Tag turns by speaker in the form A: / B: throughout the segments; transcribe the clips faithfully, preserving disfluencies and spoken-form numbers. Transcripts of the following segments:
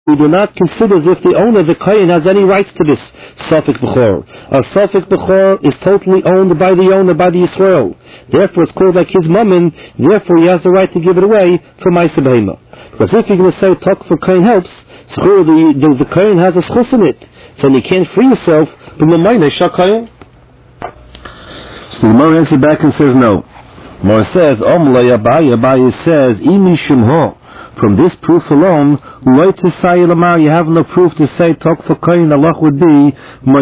A: we do not consider as if the owner, the Kohen, has any rights to this Safek Bechor. A Safek Bechor is totally owned by the owner, by the Yisrael. Therefore, it's called like his mammon. Therefore, he has the right to give it away for Ma'aseh Behema. Because if you're going to say talk for Kohen helps, so the, the, the Kohen has a schus in it. So you can't free yourself from the Ma'aseh Shakayin. So the Gemara answers back and says no. Gemara says, Omlay Abaye, Abaye says, Imi Shimho. From this proof alone, you have no proof to say talk for Kohen Allah would be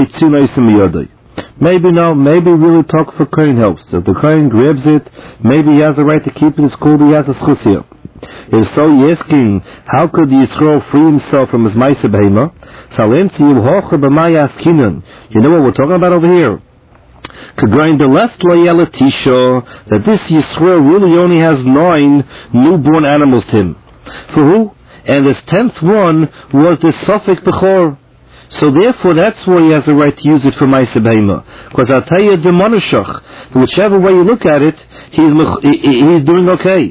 A: maybe no, maybe really talk for Kohen helps. If the Kohen grabs it, maybe he has the right to keep it. It's called he has a schus here. If so, you're asking, how could the Yisrael free himself from his Ma'aseh Behema? You know what we're talking about over here? That this Yisrael really only has nine newborn animals to him. For who? And this tenth one was the Safek Bechor. So therefore, that's why he has the right to use it for Ma'aseh Behema. Because I'll tell you, the Monoshach, whichever way you look at it, he's he's doing okay.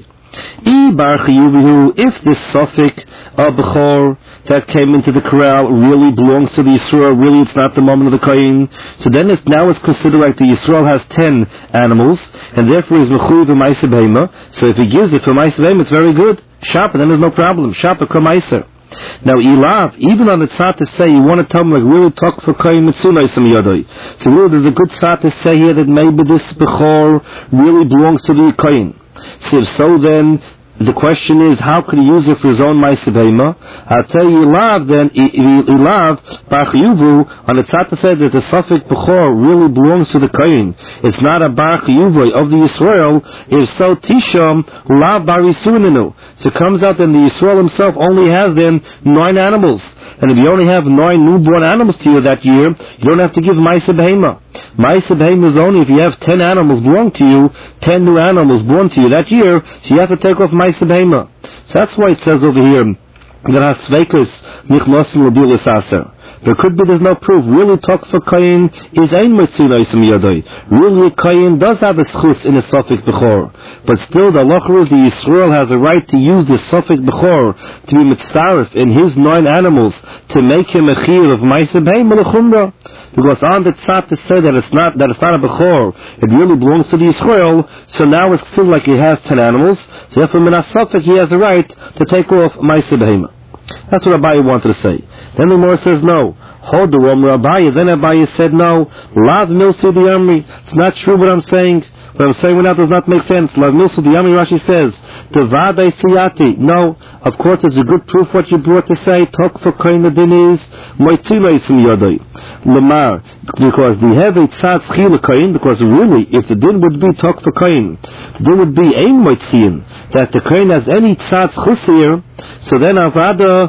A: If this Safek Bechor that came into the corral really belongs to the Yisrael, really it's not the moment of the Kohen, so then it's, now it's considered like the Yisrael has ten animals, and therefore he's mechuyev Ma'aseh Behema. So if he gives it for Ma'aseh Behema, it's very good. Shop, and then there's no problem. Shop a Kamaiser. Now, Ilav, even on the tzad to say, you want to tell him, like, really talk for Kohen Mitzunai Sam Yadoi. So, really, there's a good tzad to say here that maybe this Bechor really belongs to the Kohen. So, if so, then, the question is, how could he use it for his own Ma'aseh Behema? I'll tell you, Ilav, then, Ilav, Bar Chiyuvu, on the tzad to say that the Safek Bechor really belongs to the Kohen. It's not a Bar Chiyuvu of the Yisrael. If so, Tisham, Lav Bar Yisuninu. So it comes out that the Yisrael himself only has then nine animals. And if you only have nine newborn animals to you that year, you don't have to give Ma'aseh Behema. Ma'aseh Behema is only if you have ten animals born to you, ten new animals born to you that year, so you have to take off Ma'aseh Behema. So that's why it says over here that Hasveikus Nichnosim L'Dilis Aser. There could be, there's no proof. Really, talk for Kohen is ein Mitzunai Sam Yadoi. Really, Kohen does have a schus in a Safek Bechor. But still, the halacha is the Yisrael has a right to use the Safek Bechor to be mitzaref in his nine animals to make him a chiyuv of Ma'aseh Behema l'chumra. Because on the tzad to say that it's not that it's not a Bechor, it really belongs to the Yisrael. So now it's still like he has ten animals. So therefore, min ha-Safek, he has a right to take off Ma'aseh Behema. That's what Abaye wanted to say. Then the Gemara says no. Hold the Omer Abaye. Then Abaye said no. Lav milsu the Amri. It's not true what I'm saying. What I'm saying now does not make sense. Lav milsu the Amri, Rashi says. Devadei siyati. No. Of course, it's a good proof what you brought to say. Talk for Kohen the din is moitzilei sim yodai. Lamar. Because the heavy tzad schila Kohen. Because really, if the din would be talk for Kohen, there would be ein moitzin that the Kohen has any tzad chusir. So then avada.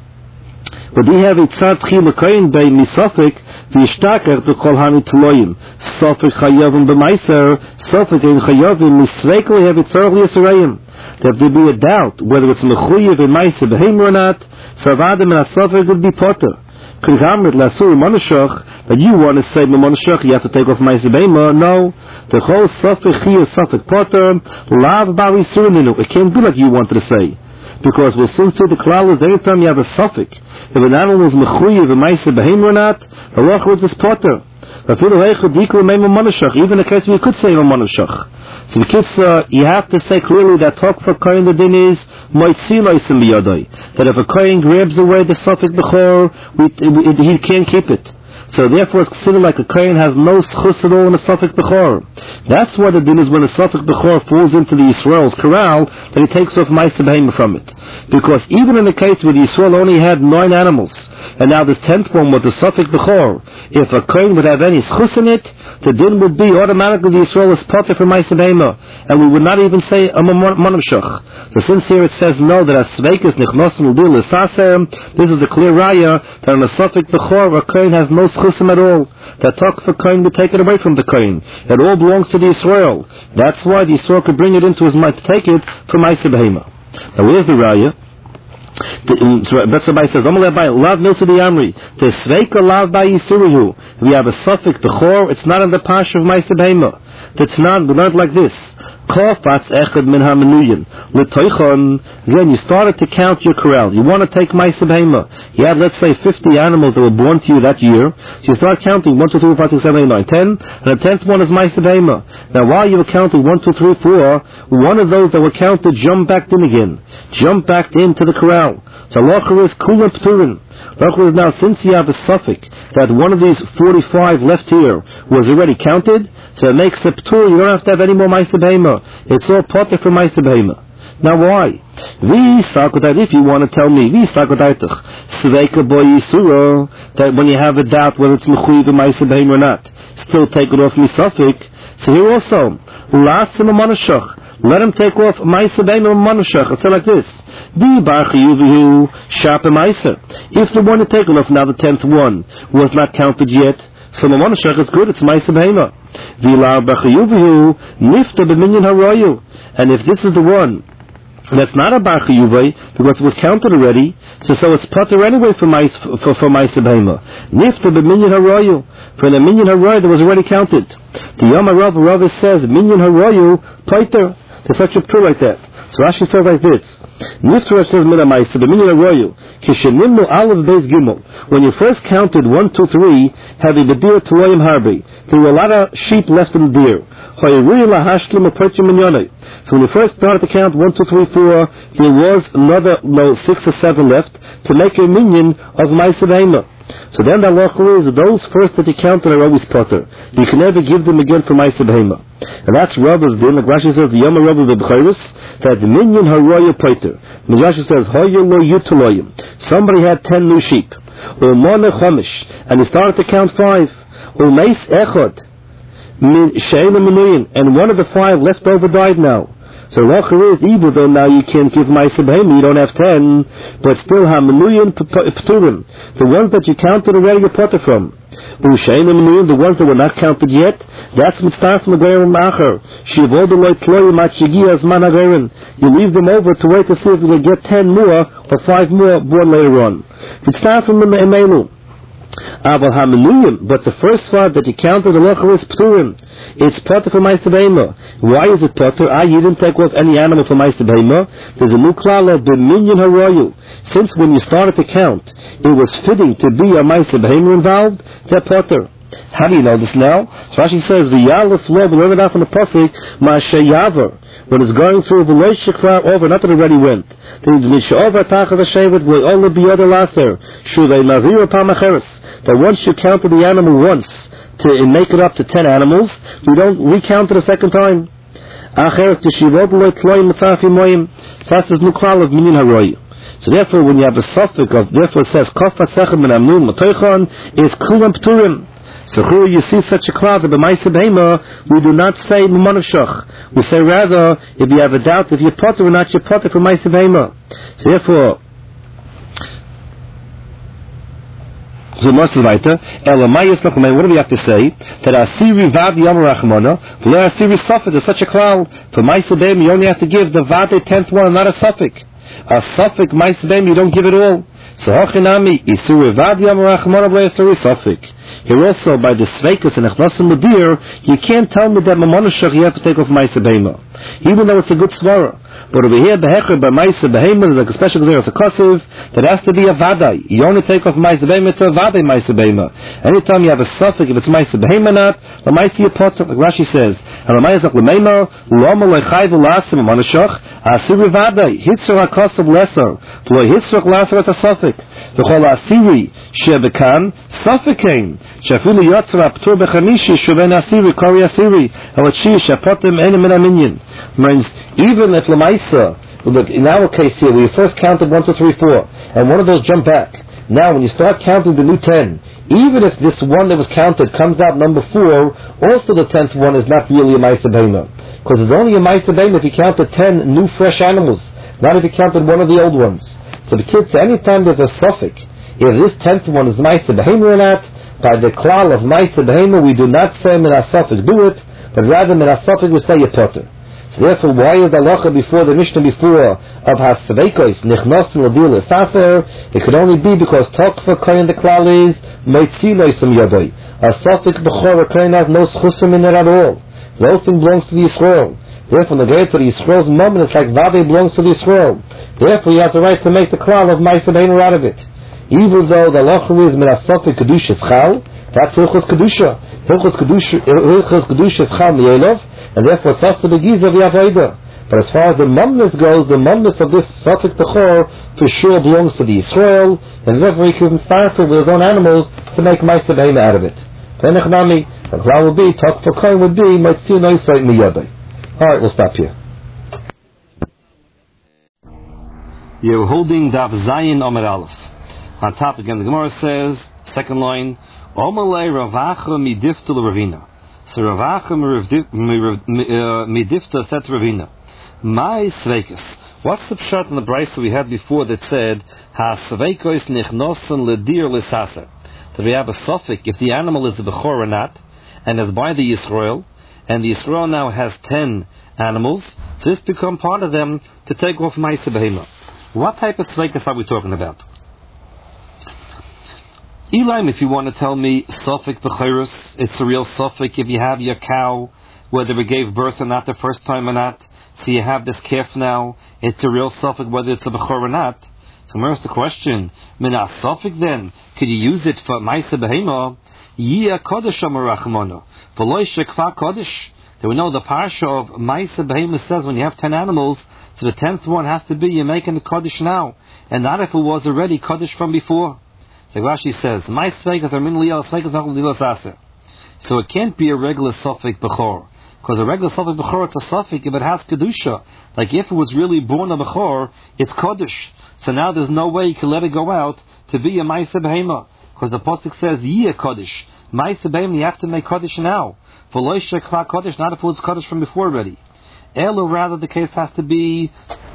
A: But we have a tzad chila Kohen by misafik v'yishtaker to kol hani tloyim. Safik chayavim b'maiser, safik ein chayavim misveikli have it tzarech yisraelim. If there be a doubt whether it's mechuyev in maiser b'heim or not, so avadim and asafik would be potter. Krigamrit lasur monoshach, that you want to say monoshach, you have to take off maiser b'heim. No, the whole safik chiyuv safik potter lav bari surininu. It can't be like you wanted to say. Because we'll soon see the klal is every time you have a suffix, if an animal is mechuyev a ma'aseh behema or not, the law is this potter. Even in case we could say a monoshach. So the kids, uh, you have to say clearly that talk for Kohen the din is moitzilaisim biyadai. That if a Kohen grabs away the suffix bechor, he can't keep it. So therefore it's considered like a Kohen has no schus at all in a Safek Bechor. That's what the din is when a Safek Bechor falls into the Yisrael's corral, that he takes off Ma'aseh Behema from it. Because even in the case where the Yisrael only had nine animals, and now this tenth one was the Safek Bechor, if a Kohen would have any schus in it, the din would be automatically the Yisrael is potter for Ma'aseh Behema, and we would not even say a monamshach. So since here it says no, that Asveikis Nichnosim L'Dil L'Saser, this is a clear raya that on a Safek Bechor, a Kohen has no chusim at all. That talk for Kohen would take it away from the Kohen. It all belongs to the Yisrael. That's why the Yisrael could bring it into his mind to take it from Ma'aseh Behema. Now where's the raya? That's what says. Lav milsa the Amri. The sveika lav by Yisurihu. We have a suffix bechor. It's not in the pasha of Ma'aseh Behema. That's not. We learned like this. Kofatz echad min hamenuyin. L'toichon. Again, you started to count your corral. You want to take Ma'aseh Behema. You had, let's say, fifty animals that were born to you that year. So you start counting one, two, three, four, five, six, seven, eight, nine, ten. And the tenth one is Ma'aseh Behema. Now, while you were counting one, two, three, four, one of those that were counted jumped back in again. Jumped back into the corral. So Locher is Kulam Pturin. Locher is now, since you have a suffix that one of these forty-five left here was already counted, so it makes a Ptur. You don't have to have any more Ma'aseh Behema. It's all potter for Ma'aseh Behema. Now why? If you want to tell me, that when you have a doubt whether it's Mechuyev and Ma'aseh Behema or not, still take it off Misafik. So here also, let him take off Ma'aseh Behema and Manushach. It's like this. If the one to take it off, now the tenth one was not counted yet, so the Manushach is good, it's Ma'aseh Behema. And if this is the one that's not a bar chiyuvay because it was counted already, so so it's potter anyway for my for for Ma'aseh Behema. Nifta b'minyan haroyu, for the minyan haroyu that was already counted. The Yom Rav Rav says minyan haroyu potter. There's such a ptur like that. So Rashi says like this. Nifta says mina Ma'aseh b'minyan haroyu kishenimnu alav beis gimel. When you first counted one, two, three, having the deer toloyim harbi, there were a lot of sheep left in the deer. So when you first started to count one, two, three, four, there was another no six or seven left to make a minion of Ma'aseh Behema. So then the halacha is those first that you counted are always potter. You can never give them again for Ma'aseh Behema. And that's Rabba's din. Like Rashi says, the Yom Rabba b'Bechayros, that the minion haroya potter. And Rashi says, Hoya lo yutuloyim. Somebody had ten new sheep. Or mona chamish, and he started to count five. Or meis echad. And one of the five left over died now. So Locher is, even though now you can't give Ma'aseh Behema, you don't have ten, but still Hamenuyin Pturim. The ones that you counted already, you potter from. The ones that were not counted yet, that's mitzvah from the Gerim Macher. You leave them over to wait to see if you will get ten more or five more born later on. Mitzvah from the Emelu. But the first five that you counted, the locher is pturim. It's potter for Ma'aseh Behema. Why is it potter? Ah, you didn't take off any animal for Ma'aseh Behema. There's a new klal of b'minyan haroyu. Since when you started to count, it was fitting to be a Ma'aseh Behema involved, they're potter. How do you know this now? Rashi says, "V'yalef lo," we learn it out from the pasuk, "Ma'ashayaver." When it's going through the loishikra over, not that it already went. That once you counted the animal once to make it up to ten animals, you don't recount it a second time. So therefore, when you have a suffix of, therefore it says Kofa Sechem Ben Amnun Matoichon is Kulam Pturim. So here you see such a cloud that by Ma'aseh Behema we do not say Manushach. We say rather, if you have a doubt if you're potter or not, you're potter for Ma'aseh Behema. So therefore, so much weiter. Elamayis Nachman. What do we have to say? That Asiri Vad Yom Rachmana, V'lo Asiri Suffix is such a cloud. For Ma'aseh Behema you only have to give the Vade tenth one, not a suffix. A suffix Ma'aseh Behema you don't give it all. So Hachinami Isuri Vad Yom Rachmana V'lo Asiri Suffix. Here also, by the Sveikus and Echnasim Medir, you can't tell me that Mamonashach you have to take off Ma'aseh Behema. Even though it's a good svara. But over here, the Hecher by Ma'aseh Behema, there's like a special Gzera, it's a Kosiv, that has to be a Vadai. You only take off Ma'aseh Behema, it's a Vadai Ma'aseh Behema. Anytime you have a suffix, if it's Ma'aseh Behema or not, L'maisi Yipotach, like Rashi says, and L'maisi L'meima, L'oma L'chai V'lasim Mamonashach, Asiri Vadai, Hitzor HaKosiv Lesser, V'lo Hitzor L'asser at a suffix. V'chol Asiri, Shebekan, Suffikain, Shafilu Yotzra, Ptur Bechanishi, Shuven Asiri, Kori Asiri, Havachi, Shapotim, Enim Min Aminyan. Means, even if Lamaisa, look, in our case here, we first counted one, two, three, four, and one of those jumped back. Now, when you start counting the new ten, even if this one that was counted comes out number four, also the tenth one is not really a Ma'aseh Behema. Because it's only a Ma'aseh Behema if you counted ten new fresh animals, not if you counted one of the old ones. So the kids, anytime there's a suffix, if this tenth one is Ma'aseh Behema or not, by the klal of Ma'aseh Behema, we do not say min ha-suffix do it, but rather min ha-suffix we say yepoter. So therefore, why is the halacha before the Mishnah before of ha-sveikos nichnosim l'dir l'safer? It could only be because tokfa koyin the klal is meitzi loisem yadoi. A suffix b'chor koyin has no schusim in it at all. The whole thing belongs to the Yisrael.
B: Therefore, the gate for the Yisrael's moment, it's like Vade belongs to the Yisrael. Therefore, you have the right to make the klal of Ma'aseh Behema out of it. Even though the halacha is min asafik kedusha chal, that's hilchos kedusha. Hilchos kedusha, hilchos kedusha chal miyelov, and therefore it's also the giza of Yavayda. But as far as the mumness goes, the mumness of this Safik Bechor for sure belongs to the Israel, and therefore he can start with his own animals to make Ma'aseh Behema out of it. Venechnami, the klal would be, talk for coin would be, might see no sight miyadai. Alright, we'll stop here.
A: You're holding Daf Zayin Omer Aleph. On top again, the Gemara says, second line, Omalei Ravacha midifta l'Ravina. So Ravacha midifta said to Ravina, My Sveikus. What's the pshat in the brayso we had before that said, Ha Sveikos nichnosan ledir l'saser? That we have a suffix if the animal is a bechor or not, and is by the Yisrael, and the Yisrael now has ten animals, so this become part of them to take off Ma'aseh Behema. What type of Sveikus are we talking about? Elaim, if you want to tell me Safik Bechorus, it's a real Safik if you have your cow, whether it gave birth or not the first time or not. So you have this calf now, it's a real Safik whether it's a Bechor or not. So where's the question? Mina Safik then, could you use it for Ma'aseh Behema? Yia Kodesh Amarachmono. V'loi Shekfa Kodesh. There we know the parsha of Ma'aseh Behema says when you have ten animals, so the tenth one has to be you're making the Kodesh now, and not if it was already Kodesh from before. So Rashi says, "My sveikas are min liyal sveikas nachol lilas aser." So it can't be a regular suffix bechor, because a regular suffix bechor it's a suffix if it has kedusha. Like if it was really born a bechor, it's kodesh. So now there's no way you can let it go out to be a Ma'aseh Behema, because the pasuk says yeh kodesh. Ma'aseh Behema you have to make kodesh now. For lo shekva kodesh, not if it was kodesh from before already. Elo rather the case has to be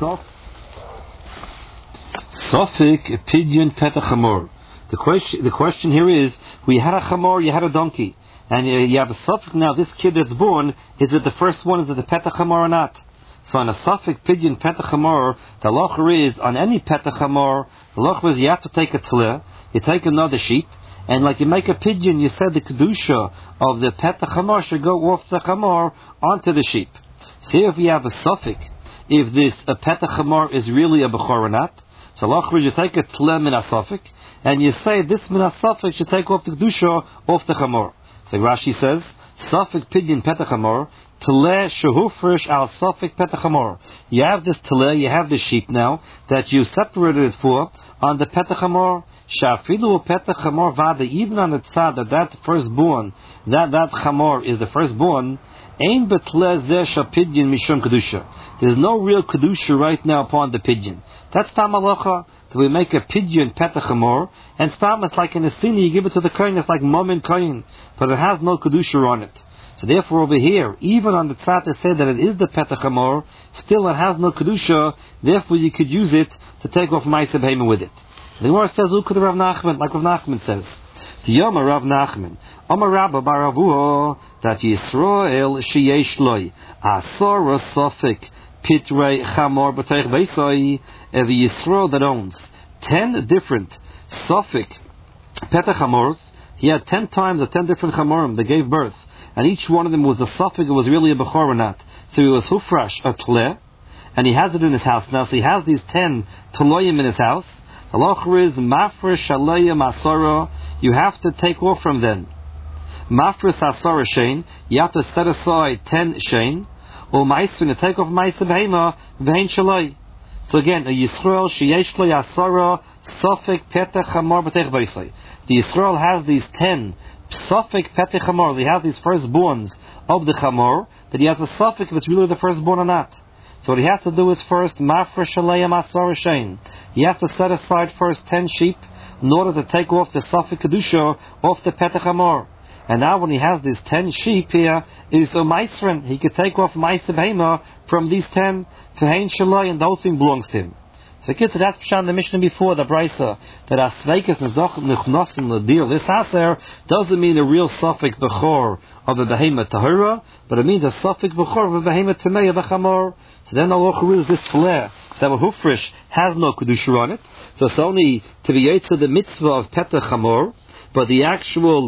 A: suffix pidyon petach hamor. The question, the question here is, we had a chamor, you had a donkey, and you, you have a suffix now, this kid that's born, is it the first one, is it the petach chamor or not? So on a suffix pidyon petach chamor, the halacha is, on any petach chamor, the halacha is you have to take a tleh, you take another sheep, and like you make a pidyon, you said the kedusha of the petach chamor should go off the chamor onto the sheep. See if you have a suffix, if this a petach chamor is really a bechor or not. So halacha is you take a tleh min a suffix, and you say this min ha-safik should take off the kedusha off the chamor. So Rashi says, Safik pidyon petach chamor, teleh shehufresh al safik petach chamor. You have this teleh, you have this sheep now, that you separated it for, on the petach chamor. Shafilu petach chamor vada, even on the tzad that that firstborn, that that chamor is the firstborn, ein betleh zeh shapidyon mishum kedusha. There's no real kedusha right now upon the pidyon. That's tam halacha. So we make a pidyon petach chamor, and stam it's like in a sin you give it to the kohen, it's like mom and kohen, but it has no kedusha on it. So therefore over here, even on the tzad they say that it is the petach chamor, still it has no kedusha, therefore you could use it to take off Ma'aseh Behema with it. The Gemara says, "Ukud Rav Nachman," like Rav Nachman says. The Yom Rav Nachman, Amar Rabba bar Avuha, that Yisrael sheyesh loy asor sofik pitrei chamor b'teich beisai, a Yisrael that owns ten different sofik petach chamors. He had ten times or ten different chamorim that gave birth, and each one of them was a sofik. It was really a bechor or not. So he was hufrash a tleh, and he has it in his house now. So he has these ten tloyim in his house. The halacha is mafresh alayim asara. You have to take off from them. Mafresh asara shein. You have to set aside ten shein. Or ma'aseh to take off Ma'aseh Behema v'hein shalai. So again, a Yisrael sheyesh lo yasara sofik petach chamor b'teich beisai. The Yisrael has these ten sofik petach chamor. He has these firstborns of the chamor that he has a sofik if it's really the firstborn or not. So what he has to do is first mafresh alayim asara shein. He has to set aside first ten sheep in order to take off the sofik kedusha off the petach chamor. And now when he has these ten sheep here, is a Maisren. He could take off Ma'aseh Behema from these ten to Hein Shalai, and the whole thing belongs to him. So kids, that's Pshan the Mishnah before, the Brisa, that Asveikas Nezoch Nechnosim L'Dir, this Aser, doesn't mean a real Sofik Bechor of a Behema Tahura, but it means a Sofik Bechor of a Behema Tamei of a Chamor. So then Allah is this flare, that a Hufrish has no Kedusha on it, so it's only to be Yetzer the mitzvah of Petach Chamor, but the actual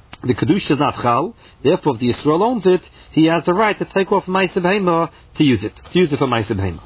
A: the Kedusha is not Chal. Therefore, if the Yisrael owns it, he has the right to take off Ma'aseh Behema to use it, to use it for Ma'aseh Behema.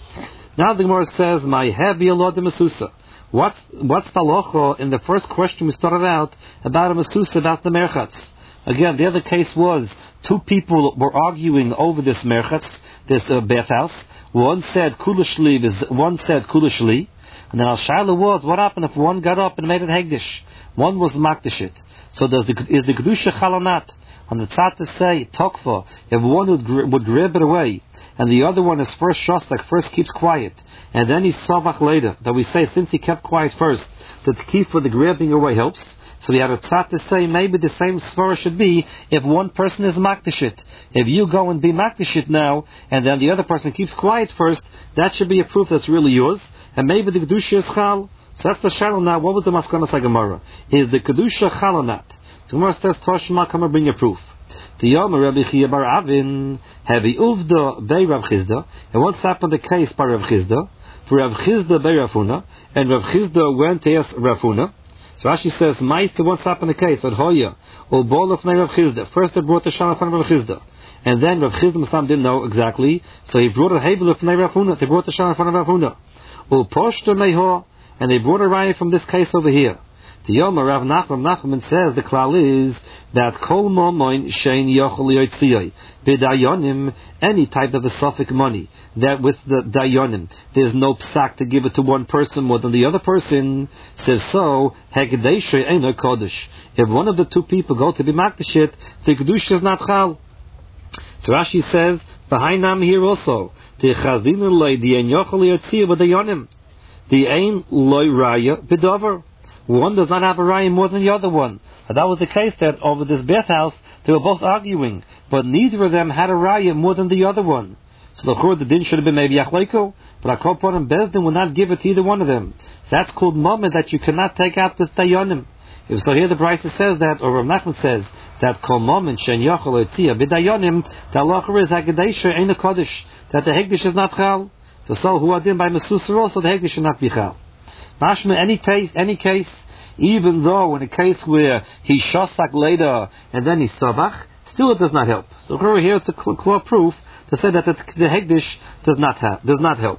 A: Now the Gemara says, "My heavy Allah de Mesusa." What's what's the halacha in the first question we started out about a Mesusa, about the merchatz? Again, the other case was two people were arguing over this merchatz, this uh, bathhouse. One said kulashli, one said kulashli, and then al shaila was, what happened if one got up and made it hegdish? One was makdishit. So does the, is the kedusha chalanat? On the tzad to say tokfa, if one would, would grab it away, and the other one is first shostak, first keeps quiet, and then he's savach later, that we say since he kept quiet first, that the key for the grabbing away helps. So we have a tzad to say maybe the same svara should be if one person is makdishit. If you go and be makdishit now, and then the other person keeps quiet first, that should be a proof that's really yours, and maybe the kedusha is chal. So that's the shadow now. What was the maskana Gemara? Is the kedusha chal or not? So Gemara says, Toshma, come and bring a proof. The Yom Rabbi Chia bar Avin, Hevi Uvda bei Rav Chizda, and what's happened the case by Rav Chizda? For Rav Chizda bei Rav Huna, and Rav Chizda went to ask Rav Huna. So Rashi says, Ma'aser, what's happened the case? At Hoya, or Bolaf nei Rav Chizda. First they brought the Shana from Rav Chizda, and then Rav Chizda Masam didn't know exactly, so he brought a Hebel from Rav Huna. They brought the Shana from Rav Huna. Or Poshta Meho, and they brought a raya from this case over here. The Yom Rav Nachman Nachman says the klal is that kol momoin shein yochel yotziyai b'dayonim, any type of a suffix money that with the dayonim there's no psak to give it to one person more than the other person, says so hekdesha eino kodesh. If one of the two people go to be makdashit, the kedusha is not chal. So Rashi says behind nam here also the chazinu loy the ein yochel yotziyai b'dayonim, the ein loy raya b'dover. One does not have a raya more than the other one. And that was the case that over this bathhouse they were both arguing, but neither of them had a raya more than the other one. So the chur, the din should have been maybe yachleiko, but Akopon and Bezdin will not give it to either one of them. So that's called moment that you cannot take out this dayonim. If so, here the Brisa says that, or Rav Nachman says that kol moment shen yachol etzia b'dayonim, the halacha is hagedesha ein a kodesh, that the hegdish is not chal. So so who are din by mesusa also the hegdish should not be chal. Mashma, any case, any case, even though in a case where he shosak later and then he savach, still it does not help. So over here it's a clear proof to say that the, the hegdish does not have, does not help.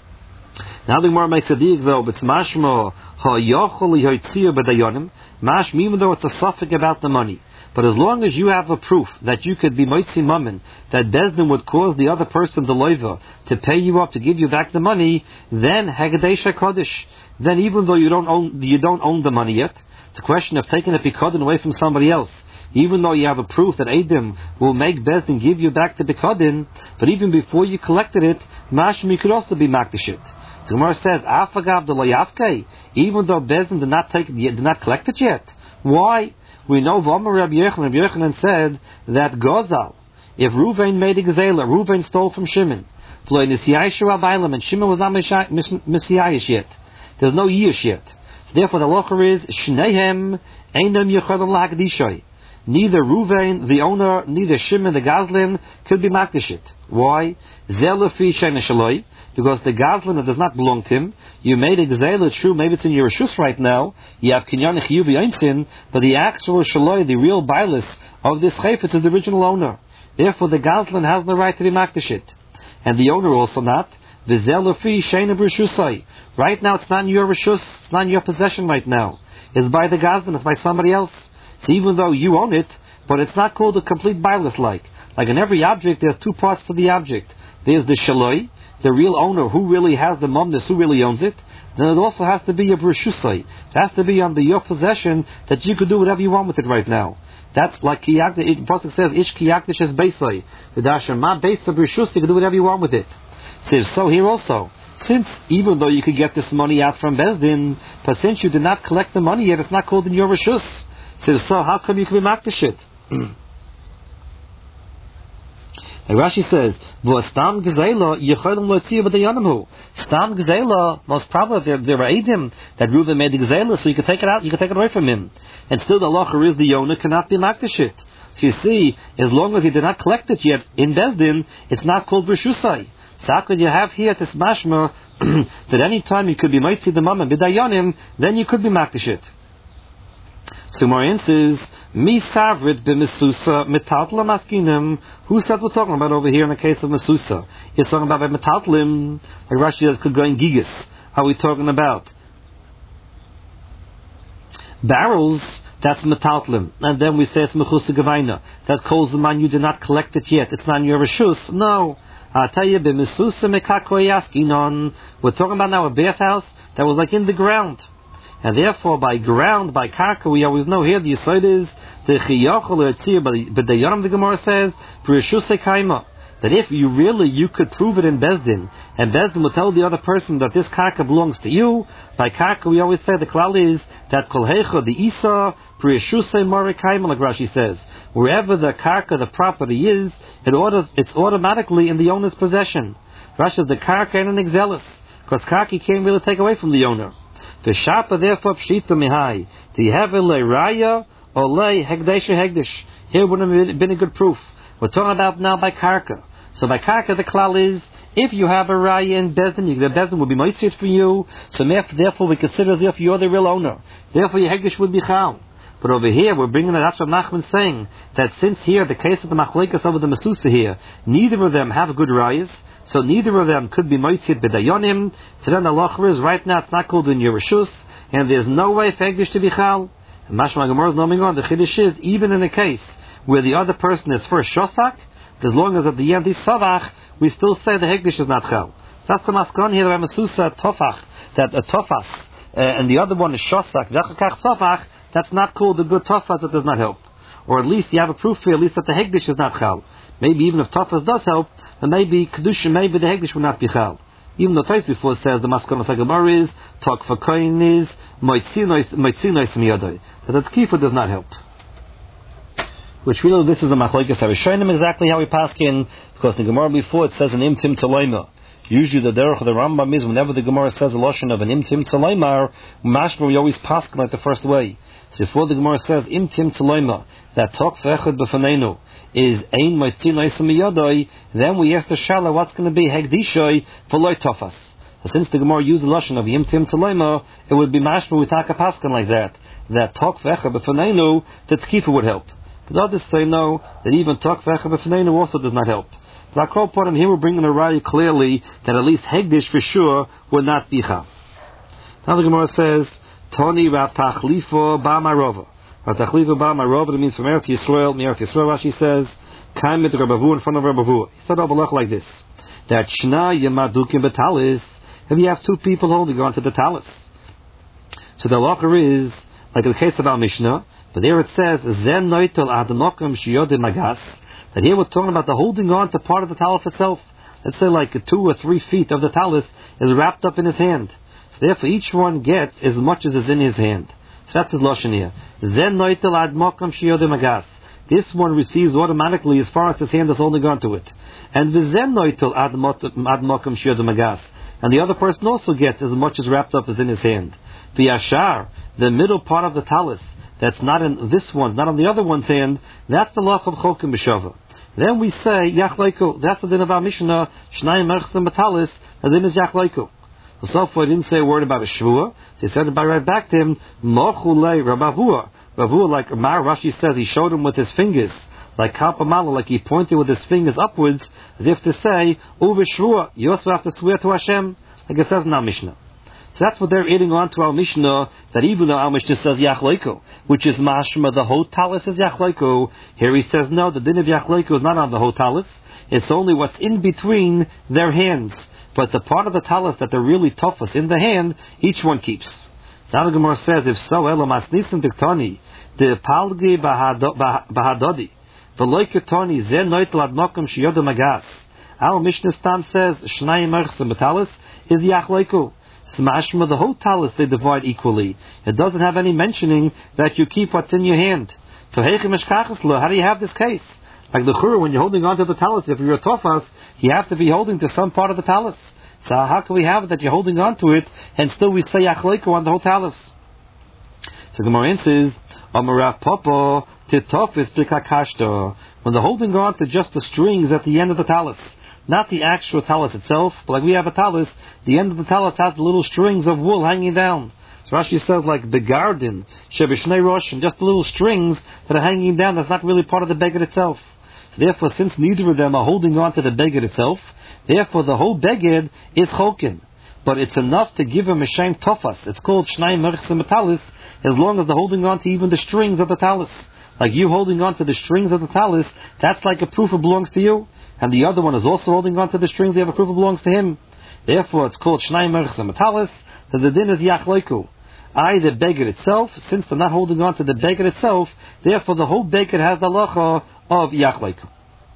A: Now the Gemara makes a dig though, but it's mashma ha'yochol yitziyah b'dayonim, mashma even though it's a suffix about the money. But as long as you have a proof that you could be moitzi mammon, that Bezdin would cause the other person, the loiva, to pay you up to give you back the money, then hagedesha kodesh. Then even though you don't own you don't own the money yet, it's a question of taking a pikadon away from somebody else. Even though you have a proof that Eidim will make Bezdin give you back the pikadon, but even before you collected it, mashma you could also be makdashit. So Gemara says, Afagav de loyavke, even though Bezdin did not take did not collect it yet. Why? We know V'amar Rabbi Yochanan, Rabbi Yochanan said that Gozal, if Ruvain made a gazela, Ruvain stole from Shimon, and Shimon was not Messiah yet. There's no yish yet. So therefore the locher is Shnehem Einam Yechadim Lahagdishay. Neither Ruvain, the owner, neither Shimon, the Gazlin, could be makdashit. Why? Zelafi Shena Shaloi, because the Gazlin that does not belong to him, you made a gazela, true, maybe it's in your Rishus right now, you have Kinyan Chiyuv Yonsin, but the actual Shaloi, the real bilis of this chayfetz is the original owner. Therefore the Gazlin has no right to be makdashit. And the owner also not. The Zelafi Shena Rishusai. Right now it's not in your Rishus, it's not in your possession right now. It's by the Gazlin, it's by somebody else. So even though you own it, but it's not called a complete bilis like. Like in every object, there's two parts to the object. There's the shaloi, the real owner, who really has the mumnus, who really owns it. Then it also has to be a brishusai. It has to be under your possession that you could do whatever you want with it right now. That's like kiyak. The pasuk says, "Ish kiyakdish es beisai." The dasher ma beisa brishus. You can do whatever you want with it. So, so here also, since even though you could get this money out from Bezdin, but since you did not collect the money yet, it's not called in your rishus. So, so how come you can be makdish it? Like Rashi says, "V'stam gezela yicholim lotziyah b'dayanimhu." Stam gezela, most probably there there are edim that Reuven made the gezela, so you can take it out, you can take it away from him, and still the halacha is the owner cannot be makdish it. So you see, as long as he did not collect it yet in Bezdin, it's not called rishusai. So how could you have here this mashma that any time you could be mitzi the mama b'dayanim, then you could be makdish it. So Marian says, Mi savrit b'mesusa metatla maskinim. Who said we're talking about over here in the case of mesusa? It's talking about metatlim. Like Rashi says, could go in gigas. How are we talking about? Barrels, that's metatlim. And then we say it's mechusa gavaina. That calls the man you did not collect it yet. It's not in your reshus. No. I'll tell you, b'mesusa mekakoyaskinon. We're talking about now a bathhouse that was like in the ground. And therefore, by ground, by karka, we always know here the yesod is the chiyachol etzir. But the Yoram the Gemara says b'reshusei kaima, that if you really you could prove it in Bezdin, and Bezdin will tell the other person that this karka belongs to you. By karka, we always say the klal is that kol hecha the isa b'reshusei mare kaima, like Rashi says, wherever the karka, the property is, it orders, it's automatically in the owner's possession. Rashi says the karka ain't an exelis, because karka can't really take away from the owner. The shapa therefore pshita mihai. Do you have a le raya or le hegdesh hegdish? Here wouldn't have been a good proof. We're talking about now by karka. So by karka the klal is if you have a raya in Bezdin, the Bezdin will be moitzit for you. So therefore we consider as if you're the real owner. Therefore your hegdish would be chal. But over here we're bringing it. That's what Nachman saying that since here the case of the machlekes over the mesusa here, neither of them have good rayas. So neither of them could be moitzit b'dayonim. So then the locher is right now it's not called in Yerushus, and there's no way for hegdish to be chal. And Mashma Gemara is knowing on the chiddush is even in a case where the other person is first shosak, as long as at the end he's savach, we still say the hegdish is not chal. That's the maskon here of mesusa tofach, that a tofas uh, and the other one is shosak v'achakach tofach. That's not called the good tofas. That does not help. Or at least you have a proof here, at least that the hegdish is not chal. Maybe even if tofas does help, then maybe kedusha, maybe the hegdish will not be chal. Even though twice before it says the maskana sagamar is talk for koin is moitzinois miyadoi, that the tkifa does not help. Which really this is a machlokes harishonim exactly how we pass in, because the Gemara before it says an imtim taloima. Usually the derech of the Rambam is whenever the Gemara says a lashon of an imtim taloimar, mashma we always pass like the first way. So before the Gemara says imtim taloima, that talk for echad b'fanenu is ein moitzinois miyadoi, then we ask the shala what's going to be hegdishoi for loy tofas. So since the Gemara used the lashon of imtim taloima, it would be mashma we take a paskan like that. That talk for echad b'fanenu, that tkifa would help. But others say no, that even talk for echad b'fanenu also does not help. But I call upon him here we're bringing a raya clearly that at least hegdish for sure would not be chal. Now the Gemara says Toni Rav Tachlifo Ba Marova. Rav Tachlifo Ba Marova, that means from Eretz Yisrael. In Eretz Yisrael, Rashi says Kaim mit Rabavu in front of Rabavu. He said Rabalach like this: that Shna Yemadukim Betalis. If you have two people holding on to the talis, so the halacha is like in the case of our Mishnah, but there it says Zen Noitel Admokim Shiyod Magas. That here we're talking about the holding on to part of the talis itself. Let's say like two or three feet of the talis is wrapped up in his hand. So therefore each one gets as much as is in his hand. So that's his lashon here. Zen noitel ad mokam shiyod magas. This one receives automatically as far as his hand is holding on to it. And the zen noitel ad mokam shiyod magas. And the other person also gets as much as wrapped up as in his hand. The yashar, the middle part of the talis, that's not in this one, not on the other one's hand, that's the law of chokim b'shava. Then we say, yachleiku, that's the din of our Mishnah, shnayim merchsim b'talis, the din is yachleiku. So far, he didn't say a word about a shvua, so he said it by right back to him, mochulei rabavua. Rabavua, like Mar Rashi says, he showed him with his fingers, like kapamala, like he pointed with his fingers upwards, as if to say, uve shvua, you also have to swear to Hashem, like it says in our Mishnah. So that's what they're adding on to our Mishnah, that even though our Mishnah says Yachleiku, which is mashma, the whole talis is Yachleiku, here he says no, the din of Yachleiku is not on the whole talis, it's only what's in between their hands. But the part of the talis that they're really toughest in the hand, each one keeps. Now the Gemara says, if so, Elam Asnisim Diktani, the Palgi Bahadodi, the Loikatoni, Zen Noitel Adnokam Shiyoda Magas. Our Mishnah Stam says, Shnayim Merchsim B'talis is Yachleiku. Smashma, the whole talis they divide equally. It doesn't have any mentioning that you keep what's in your hand. So Heichim Eshkachaslo, how do you have this case? Like the Chur, when you're holding on to the talis, if you're a Tofas, you have to be holding to some part of the talis. So how can we have it that you're holding on to it, and still we say Yachleiku on the whole talis? So Gemara answers, Amarav Popo, Titofis B'kakashto. When they're holding on to just the strings at the end of the talis, not the actual talis itself, but like we have a talis, the end of the talis has little strings of wool hanging down.
C: So Rashi says like the garden, shebishnei rosh, and just the little strings that are hanging down, that's not really part of the beged itself. So therefore, since neither of them are holding on to the beged itself, therefore the whole beged is chokin. But it's enough to give him a shame tofas. It's called shnai merchsim talis, as long as they're holding on to even the strings of the talis. Like you holding on to the strings of the talis, that's like a proof it belongs to you. And the other one is also holding on to the strings, they have a proof it belongs to him. Therefore, it's called shnai merchsim talis, that the din is yachleiku. I, the beged itself, since they're not holding on to the beged itself, therefore the whole beged has the halacha of yachleiku.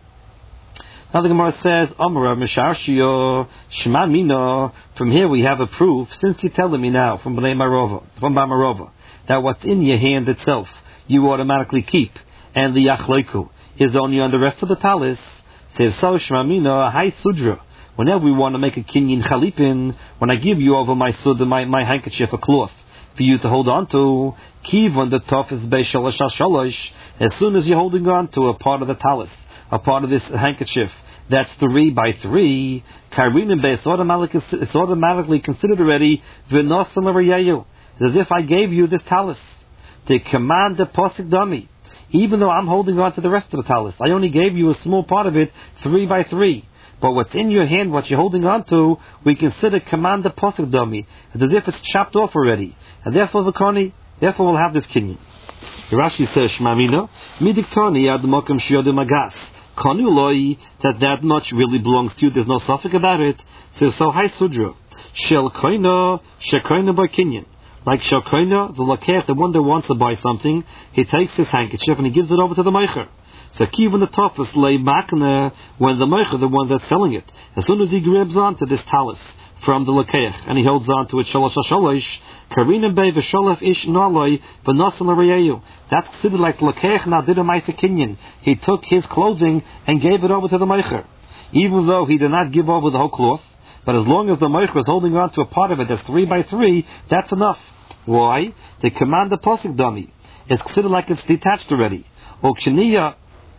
C: Now the Gemara says, Amar Misharshio Shema Mina. From here we have a proof, since you're telling me now from Bnei Marova, from Bamarova, that what's in your hand itself you automatically keep, and the yachleiku is only on the rest of the talis. Says so Shema Mina Hai Sudra. Whenever we want to make a kinyan chalipin, when I give you over my sud, my, my handkerchief, a cloth, for you to hold on to, kiv on the top is beishalosh shalosh. As soon as you're holding on to a part of the talis, a part of this handkerchief, that's three by three, karinim beis, automatically, it's automatically considered already v'nosan l'reyayu. As if I gave you this talis to command the posik dami, even though I'm holding on to the rest of the talis. I only gave you a small part of it, three by three. But what's in your hand, what you're holding on to, we consider command the posik dami, as if it's chopped off already. And therefore the koni, therefore we'll have this kinyan. Rashi says, Shmamina, midiktoni ad mokum shiyodim agas. Konu loi, that that much really belongs to you, there's no suffix about it. Says, so hi sudra. Shel koina, shekoina by kinyan. Like shel koina, the lakech, the one that wants to buy something, he takes his handkerchief and he gives it over to the meicher. So kiv in the toughest lay makna, when the meicher, the one that's selling it, as soon as he grabs onto this talis from the lakech and he holds on to it, shalosh shalosh, karina bei v'sholef ish naloi v'nosan l'reyayu. That's considered like the lakech now did a ma'aser kinyan. He took his clothing and gave it over to the meicher, even though he did not give over the whole cloth. But as long as the meicher is holding on to a part of it that's three by three, that's enough. Why? To command the posik dami. It's considered like it's detached already. Okshaniya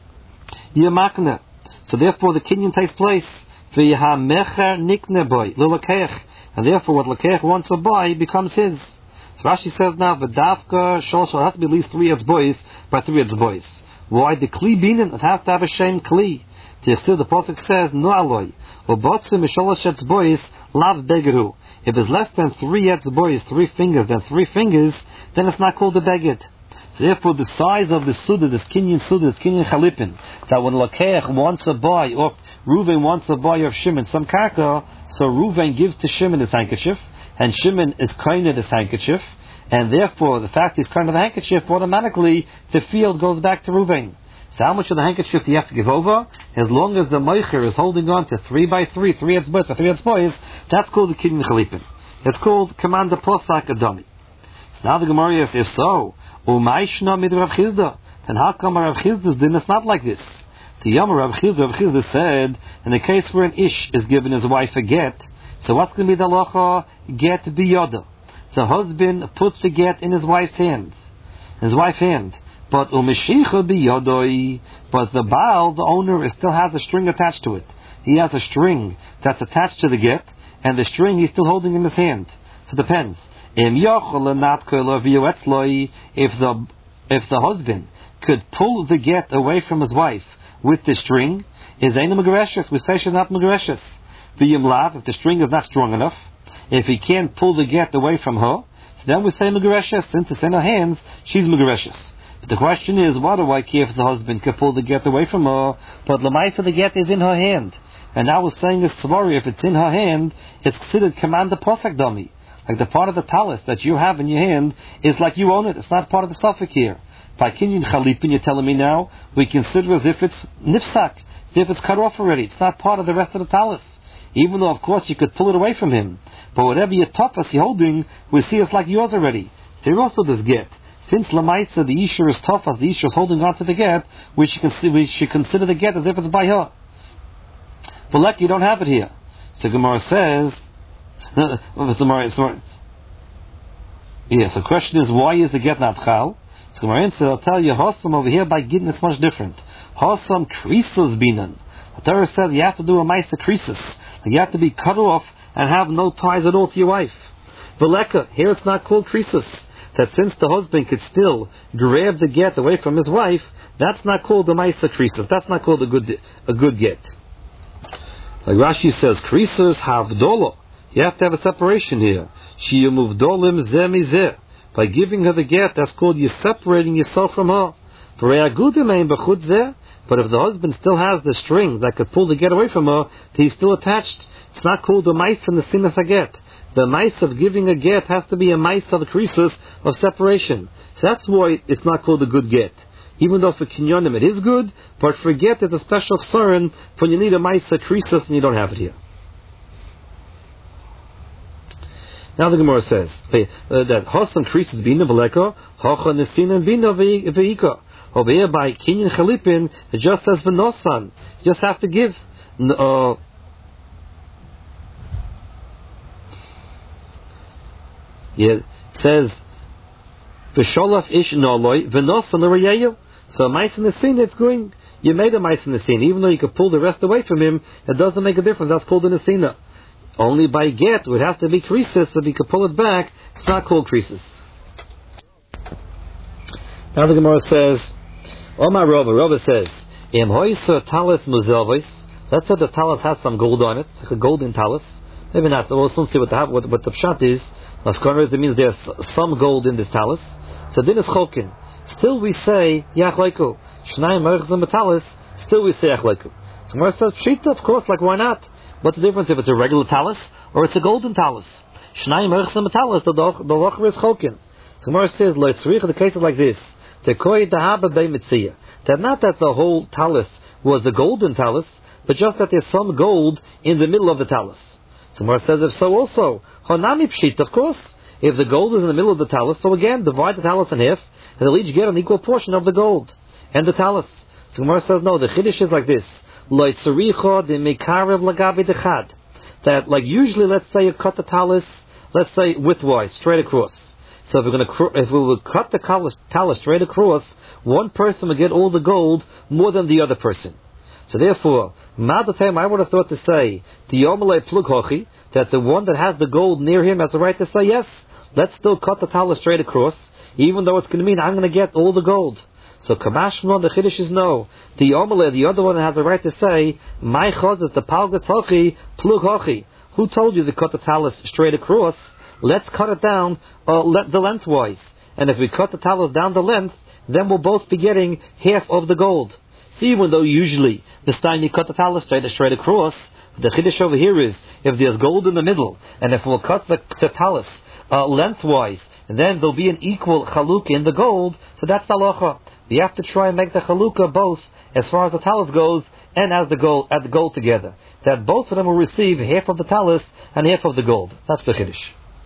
C: yamakna. So therefore the kinyan takes place. V'yahamecher nikne boy l'lakech, and therefore what lakech wants to buy becomes his. So Rashi says now v'davka shol shall have to be at least three of boys by three of boys. Why the kli binin? It has to have a shame kli. Still the pasuk says no aloy ubotzim misholosh boys lav begeru. If it's less than three etz boys, three fingers, then three fingers, then it's not called a beged. So therefore the size of the suda, this kinyan suda, this kinyan chalipin, that when Lakeach wants to buy, or Reuven wants to buy of Shimon some karka, so Reuven gives to Shimon his handkerchief, and Shimon is kind of his handkerchief, and therefore the fact he's kind of the handkerchief, automatically the field goes back to Reuven. So how much of the handkerchief do you have to give over? As long as the meicher is holding on to three by three, three etzbois, three etzbois, that's called the kinyan chalipin. It's called command the posak adami. So now the Gemara says, if so, Umayshna mid Rav Chizda, then how come Rav Chizda's din is not like this? The Yom Rav Chizda, Rav Chizda said, in the case where an ish is giving his wife a get, so what's going to be the halacha? Get biyoda. The husband puts the get in his wife's hands, his wife's hand. But umishicha biyodoi, but the baal, the owner, still has a string attached to it. He has a string that's attached to the get, and the string he's still holding in his hand. So it depends. If the if the husband could pull the get away from his wife with the string, is ain't megareshes. We say she's not megareshes. If the string is not strong enough, if he can't pull the get away from her, so then we say megareshes. Since it's in her hands, she's megareshes. But the question is, why do I care if the husband can pull the get away from her? But lemaisa the get is in her hand, and I was saying this story. If it's in her hand, it's considered command the posek dummy. Like the part of the talis that you have in your hand is like you own it. It's not part of the suffix here. By kinyan chalipin, you're telling me now, we consider as if it's nifsak, as if it's cut off already. It's not part of the rest of the talis. Even though, of course, you could pull it away from him. But whatever your tafas you're holding, we see it's like yours already. So you're also this get. Since lamaisa, the isha is tafas, the isha is holding on to the get, we should, consider, we should consider the get as if it's by her. But like you don't have it here. So Gemara says, No, it's the more, it's more. Yes, the question is, why is the get not chal? So Gemara answer, I'll tell you, Hossam over here by Gittin it's much different. Hossam krisus binan. The Torah says you have to do a ma'aser krisus. You have to be cut off and have no ties at all to your wife. Veleka, here it's not called krisus. That since the husband could still grab the get away from his wife, that's not called the Maisa krisus. That's not called a good a good get. Like Rashi says, krisus havdola. You have to have a separation here. She muvdolim zeh mizeh. By giving her the get, that's called you separating yourself from her. But if the husband still has the string that could pull the get away from her, he's still attached. It's not called the mice and the sin of a get. The mice of giving a get has to be a mice of a krisus of separation. So that's why it's not called a good get. Even though for kinyonim it is good, but for get it's a special concern when you need a mice of krisus and you don't have it here. Now the Gemara says uh, that Hasan krisus bina v'leka, hacha nesina bina v'ika. Over here by kinyan chalipin, it just says v'nosan. You just have to give. Uh, yeah, it says v'sholaf ish naloi v'nosan l'reyeyu. So mice in the scene, it's going. You made a mice in the scene, even though you could pull the rest away from him. It doesn't make a difference. That's called an nesina. Only by get would have to be krisus. If you could pull it back, it's not called krisus. Now the Gemara says, Omar Rava, Rava says, Im hoysa talis muzelvis. Let's say the talis has some gold on it, like a golden talis. Maybe not. We'll soon see what the what, what the pshat is. Maskon it means there's some gold in this talis. So then it's chokin. Still we say yachleiku. Shnayim merchzim talis. Still we say yachleiku. So Gemara says pshita, of course. Like why not? What's the difference if it's a regular talis or it's a golden talis? Shnayim merchzim talis. The the locher is chokin. So Gemara says lo tzrich. The case is like this. That not that the whole talis was a golden talis, but just that there's some gold in the middle of the talis. So Gemara says if so also, Hanami pshit, of course, if the gold is in the middle of the talis, so again, divide the talis in half, and they'll each get an equal portion of the gold and the talis. So Gemara says no, the chiddush is like this. That like usually, let's say you cut the talis, let's say widthwise, straight across. So if we're going to, if we would cut the talis straight across, one person would get all the gold more than the other person. So therefore, Ma'adatem, I would have thought to say, that the one that has the gold near him has the right to say, yes, let's still cut the talis straight across, even though it's going to mean I'm going to get all the gold. So Kamashmon, the Chiddush is no. The Yomale, the other one that has the right to say, my chaz is the palgas hochi, plug hochi. Who told you to cut the talis straight across? Let's cut it down uh, le- the lengthwise. And if we cut the talis down the length, then we'll both be getting half of the gold. See, even though usually this time you cut the talis straight, straight across, the chiddush over here is, if there's gold in the middle, and if we'll cut the, the talis uh, lengthwise, then there'll be an equal chalukah in the gold, so that's the halacha. You have to try and make the chalukah both, as far as the talis goes, and as the gold, at the gold together. That both of them will receive half of the talis and half of the gold. That's the chiddush.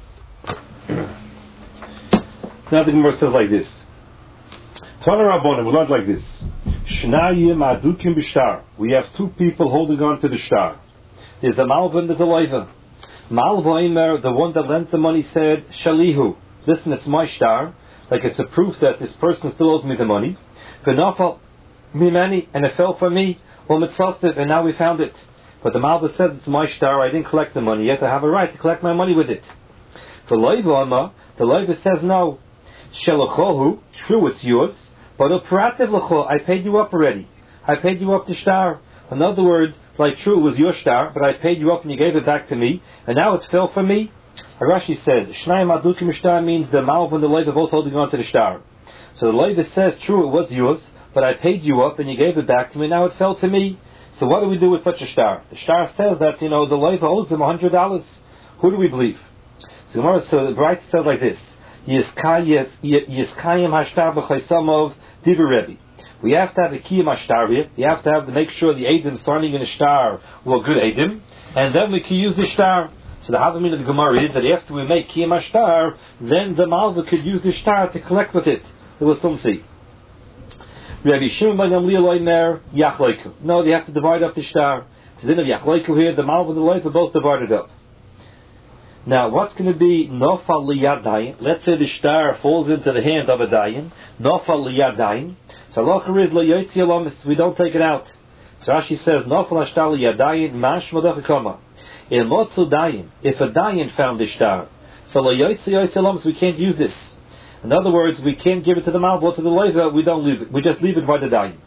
C: Now the Gemara says like this. Tana Rabbanan, we learned like this. Shnayim adukim b'shtar. We have two people holding on to the shtar. There's a malva and there's a loiva. Malva Imer, the one that lent the money, said, Shalihu, listen, it's my shtar. Like it's a proof that this person still owes me the money. V'nafal mimani, and it fell for me. Or mitzvastiv, and now we found it. But the malva said, it's my shtar, I didn't collect the money yet, I have a right to collect my money with it. The loiva, the loiva says no. Shelachohu, true, it's yours. But operativ lacho, I paid you up already. I paid you up the shtar. In other words, like true, it was your shtar, but I paid you up and you gave it back to me, and now it's fell for me. Rashi says, Shnayim adukim shtar means the malv and the loiva both holding on to the shtar. So the loiva says, true, it was yours, but I paid you up and you gave it back to me, now it fell to me. So what do we do with such a shtar? The shtar says that, you know, the loiva owes him one hundred dollars. Who do we believe? So, so the Bright says like this. Yiskayim hashtar b'chaysamov divrei Rebbe. We have to have a kiyam hashtar here. We have to have to make sure the edim starting in the shtar were good edim, and then we can use the shtar. So the havamina of the Gemara is that after we make kiyam hashtar, then the malva could use the shtar to collect with it. There was some see. Rabbi Shimon ben Gamliel oimer yachleiku. No, they have to divide up the shtar. So then of yachleiku here, the malva and the loiv are both divided up. Now, what's going to be nofal liyad dayin? Let's say the shtar falls into the hand of a dayin. Nofal liyad dayin. So halacha is lo yotzi alamis. We don't take it out. So Rashi says nofal hashtar liyad dayin mash madach kama. In motzu dayin, if a dayin found the shtar, So we can't use this. In other words, we can't give it to the malva, to the loiva, we don't leave it. We just leave it by the dying.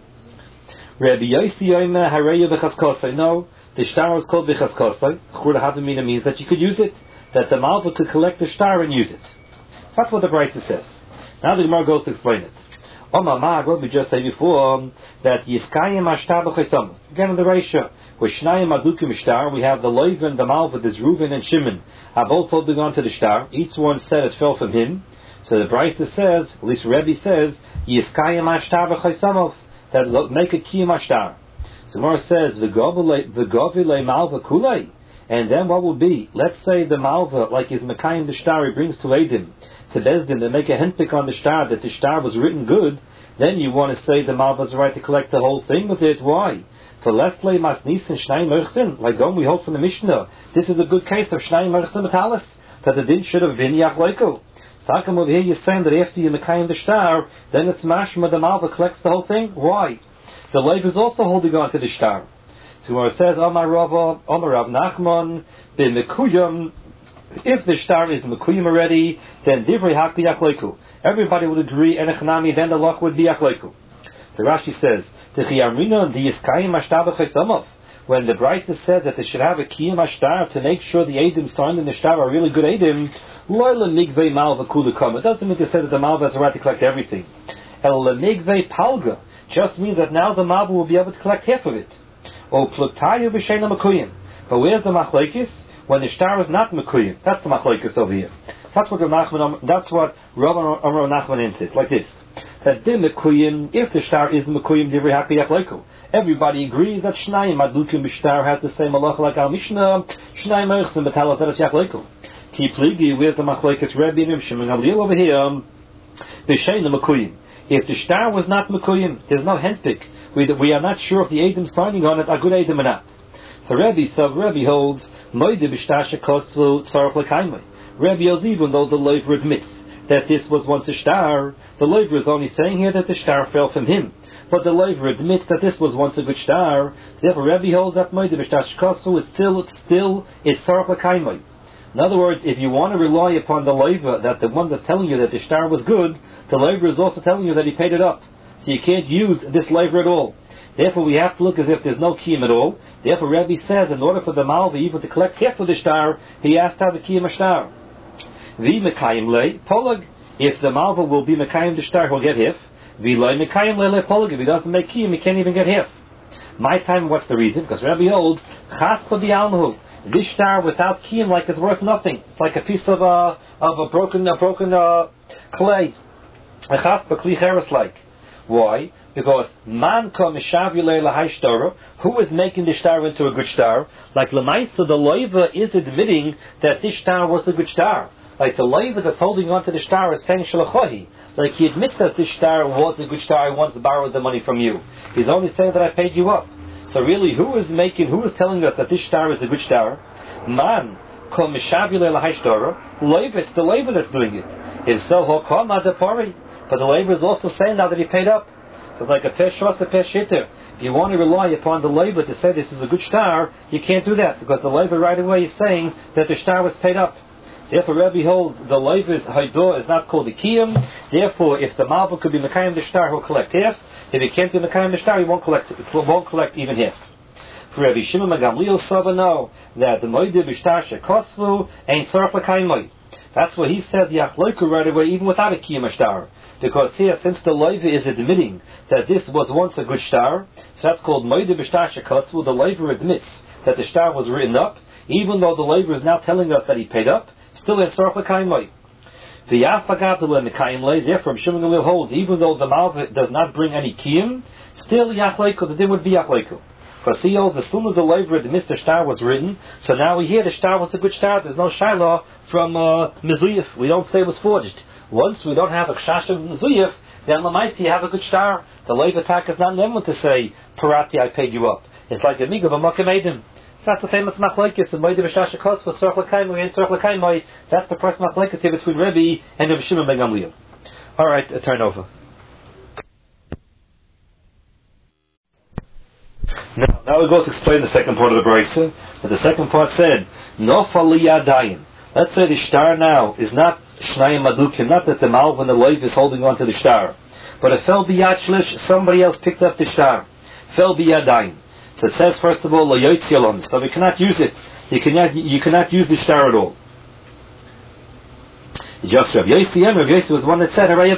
C: Rabbi Yossi Yomer Hareya B'chaskosai. No, the shtar is called B'chaskosai. Chura Havamina means that you could use it, that the malva could collect the shtar and use it. So that's what the Brisa says. Now the Gemara goes to explain it. Omar Mag, what we just said before, that Yiskayim Ashtar B'chaisam. Again in the Reisha, where Shnayim Adukim Shtar, we have the loiva and the malva, there's Reuven and Shimon, are both holding on to the shtar. Each one said it fell from him. So the Brisa says, at least Rebbe says, Yiskayim Ashtar B'chaisam, that make a kiyum ashtar. So Gemara says v'govile malva kulei, and then what will be? Let's say the malva, like his mekayim the shtar, he brings to Eidim, to Bezdin, they make a hentpik on the shtar that the shtar was written good. Then you want to say the malva has the right to collect the whole thing with it. Why? For let's play masnisin shnayim merchsin. Like don't we hold from the Mishnah? This is a good case of shnayim merchsin metalis, that the din should have been yachleiko. So how come over here you're saying that after you mekayim the shtar, then it's mashma the malva collects the whole thing? Why? The leiv is also holding on to the shtar. So where it says, Omar Rava, Omar Rav Nachman, bin mekuyim, if the shtar is mekuyim already, then divrei hak b'yachleiku. Everybody would agree, and echanami, then the loch would be yachleiku. So Rashi says, T'chiyamrina diyiskayim ashtar b'chaysamov. When the Brisa says that they should have a kiyum ashtar to make sure the edim signed in the shtar are really good edim, loyla migvei malva kulakam. It doesn't mean to say that the malva has the right to collect everything. El migvei palga just means that now the malva will be able to collect half of it. O plutayu b'sheina makuyim. But where's the machlekes? When the shtar is not makuyim. That's the machlekes over here. That's what Rav Nachman. That's what Rav Amar Nachman says. Like this: that dim makuyim. If the shtar is makuyim, divrei hak b'yachleiku. Everybody agrees that Shnayim Adukim B'shtar has the same halacha like our Mishnah. Shnayim Merchsim B'talat that it's Yachleiku. Ki Pligi, where's the Machlekes Rebbe and Shimon Gamliel over here? B'shein the Makuyim. If the shtar was not Makuyim, there's no handpick. We, we are not sure if the Eidim signing on it are good Eidim or not. So Rebbe, so Rebbe holds Moide B'shtar Shekosvu Tzarech L'kaimai. Rebbe holds even though the Lever admits that this was once a shtar, the Lever is only saying here that the shtar fell from him. But the Lever admits that this was once a good shtar. Therefore, Rebbe holds that Moide B'shtar Shekosvu is still, still, it's Tzarech L'kaimai. In other words, if you want to rely upon the Lever, that the one that's telling you that the shtar was good, the Lever is also telling you that he paid it up. So you can't use this Lever at all. Therefore, we have to look as if there's no kiyum at all. Therefore, Rebbe says, in order for the malva even to collect half of the shtar, he has to have a kiyum shtar. Vi mekayim le polag. If the malva will be mekayim the shtar, he'll get half. Vi le mekayim le le polag. If he doesn't make kiyum, he can't even get half. My time, what's the reason? Because Rebbe holds chaspa bi'almahu. This shtar without kiyum, like, is worth nothing. It's like a piece of a of a broken a broken uh, clay. A chaspa kli cheres like. Why? Because man kom mishavile lahai shtar, who is making the shtar into a good shtar? Like lemaisa, the loiva is admitting that this shtar was a good shtar. Like the loiva that's holding on to the shtar is saying shalachohi. Like he admits that this shtar was a good shtar. I once borrowed the money from you. He's only saying that I paid you up. So really, who is making? Who is telling us that this shtar is a good shtar? Man kom mishavile lahai shtar. Loiva, it's the loiva that's doing it. If so, hokom adapari. But the Lever is also saying now that he paid up. So it's like a peshos, a peshitter. If you want to rely upon the Lever to say this is a good shtar, you can't do that because the Lever right away is saying that the shtar was paid up. So therefore, Rebbe holds the Lever's haidor is not called the kiyum. Therefore, if the malva could be mekayim the shtar, he'll collect half. If he can't be mekayim the shtar, he won't collect. It won't collect even half. For Rebbe Shimon Gamliel Sava know that the moide b'shtar shekosvu ain't tzarech l'kaimai. That's what he said yachloiku right away, even without a kiyum shtar. Because here, since the Lever is admitting that this was once a good shtar, so that's called Moide B'shtar Shekosvu, the Lever admits that the shtar was written up, even though the Lever is now telling us that he paid up, still it's Tzarech L'Kaim Lei. The Yafagav L'Kaim Lei, therefore, Shimon Gamliel holds, even though the malva does not bring any kiyum, still Yachleiku, the din would be Yachleiku. Because he holds, as soon as the Lever admits the shtar was written, so now we hear the shtar was a good shtar, there's no shiloh from uh, Mizuyif, we don't say it was forged. Once we don't have a chash of Mizuyif, then Lamaisi you have a good shtar. The Lev attack is not never to say, Parati, I paid you up. It's like a mig of a Makim Eidim. That's the famous machlekes and Moide B'shtar Shekosvu for Tzarech L'kaimai and Tzarech L'kaimai. That's the first machlekes here between Rebbe and Rebbe Shimon ben Gamliel. All right, a turn over. Now, now we go to explain the second part of the Brisa. But the second part said, No faliyah dayin. Let's say the shtar now is not Shnayim Madukim, not that the Malv and the Loiv is holding on to the shtar, but it fell biyad shlish, somebody else picked up the shtar. Fell biyadayin. So it says first of all, Lo Yoitzi Alon, so we cannot use it. You cannot, you cannot use the shtar at all. Just Rav Yossi, and Rav Yossi was the one that said,